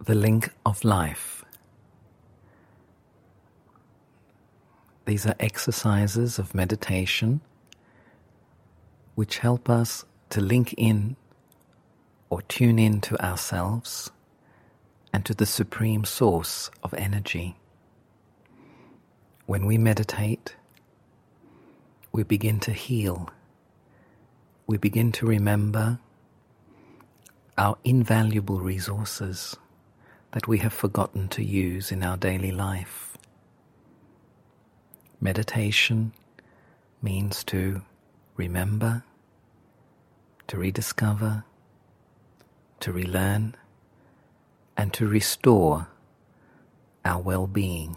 the link of life. These are exercises of meditation which help us to link in or tune in to ourselves and to the supreme source of energy. When we meditate, we begin to heal. We begin to remember our invaluable resources that we have forgotten to use in our daily life. Meditation means to remember, to rediscover, to relearn, and to restore our well-being.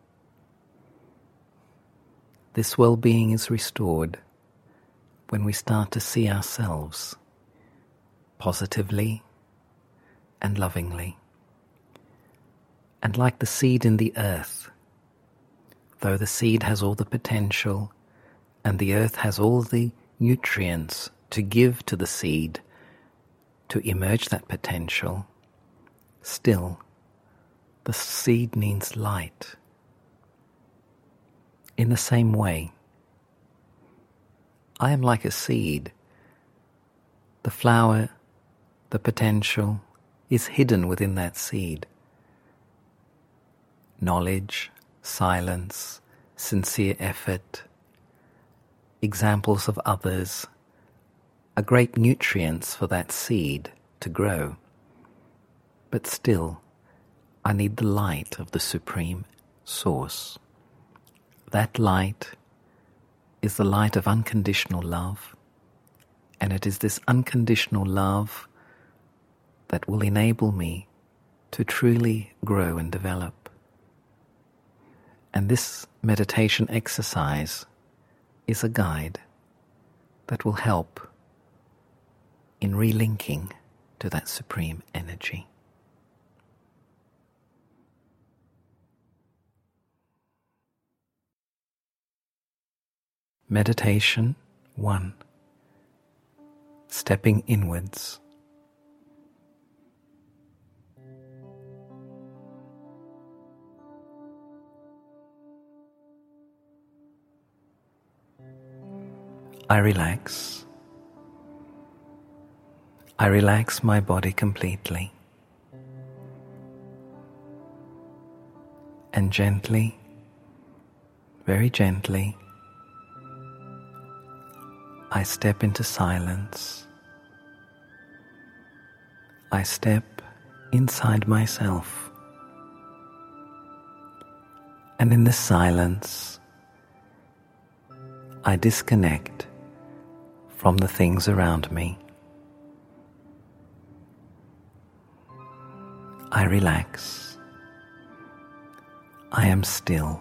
This well-being is restored when we start to see ourselves positively and lovingly. And like the seed in the earth, though the seed has all the potential and the earth has all the nutrients to give to the seed to emerge that potential, still the seed needs light. In the same way, I am like a seed. The flower, the potential, is hidden within that seed. Knowledge, silence, sincere effort, examples of others are great nutrients for that seed to grow. But still, I need the light of the Supreme Source. That light is the light of unconditional love, and it is this unconditional love that will enable me to truly grow and develop. And this meditation exercise is a guide that will help in relinking to that supreme energy. Meditation 1. Stepping inwards. I relax. I relax my body completely. And gently, very gently, I step into silence. I step inside myself. And in the silence, I disconnect from the things around me. I relax. I am still.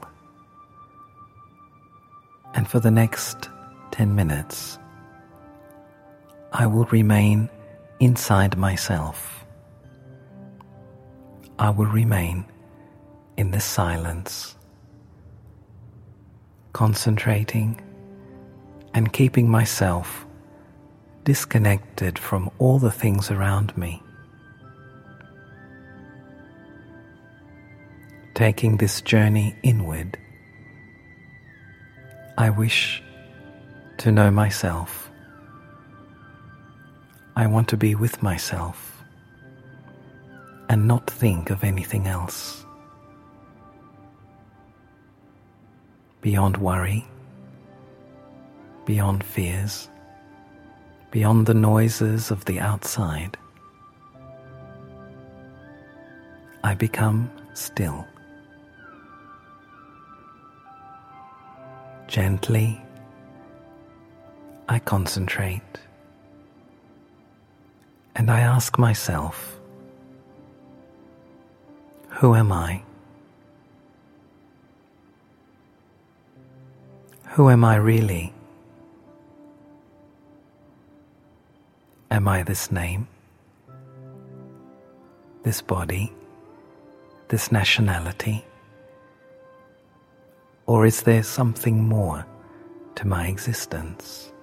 And for the next 10 minutes, I will remain inside myself. I will remain in this silence, concentrating and keeping myself disconnected from all the things around me. Taking this journey inward, I wish to know myself. I want to be with myself and not think of anything else. Beyond worry, beyond fears, beyond the noises of the outside, I become still. Gently, I concentrate, and I ask myself, who am I? Who am I really? Am I this name, this body, this nationality? Or is there something more to my existence?